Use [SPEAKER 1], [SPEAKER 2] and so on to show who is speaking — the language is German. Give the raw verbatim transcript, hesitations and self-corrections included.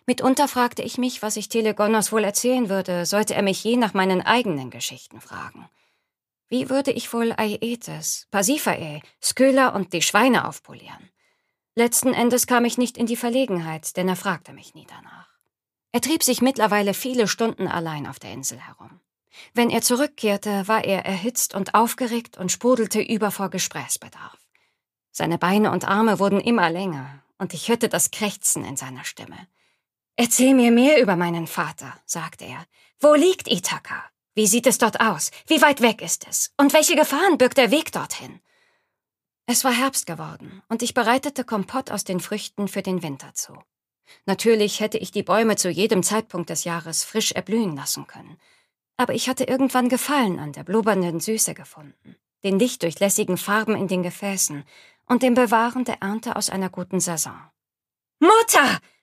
[SPEAKER 1] Mitunter fragte ich mich, was ich Telegonos wohl erzählen würde, sollte er mich je nach meinen eigenen Geschichten fragen. Wie würde ich wohl Aietes, Pasiphae, Skylla und die Schweine aufpolieren? Letzten Endes kam ich nicht in die Verlegenheit, denn er fragte mich nie danach. Er trieb sich mittlerweile viele Stunden allein auf der Insel herum. Wenn er zurückkehrte, war er erhitzt und aufgeregt und sprudelte über vor Gesprächsbedarf. Seine Beine und Arme wurden immer länger, und ich hörte das Krächzen in seiner Stimme. »Erzähl mir mehr über meinen Vater«, sagte er. »Wo liegt Ithaka? Wie sieht es dort aus? Wie weit weg ist es? Und welche Gefahren birgt der Weg dorthin?« Es war Herbst geworden, und ich bereitete Kompott aus den Früchten für den Winter zu. Natürlich hätte ich die Bäume zu jedem Zeitpunkt des Jahres frisch erblühen lassen können. Aber ich hatte irgendwann Gefallen an der blubbernden Süße gefunden, den lichtdurchlässigen Farben in den Gefäßen und dem Bewahren der Ernte aus einer guten Saison. »Mutter!«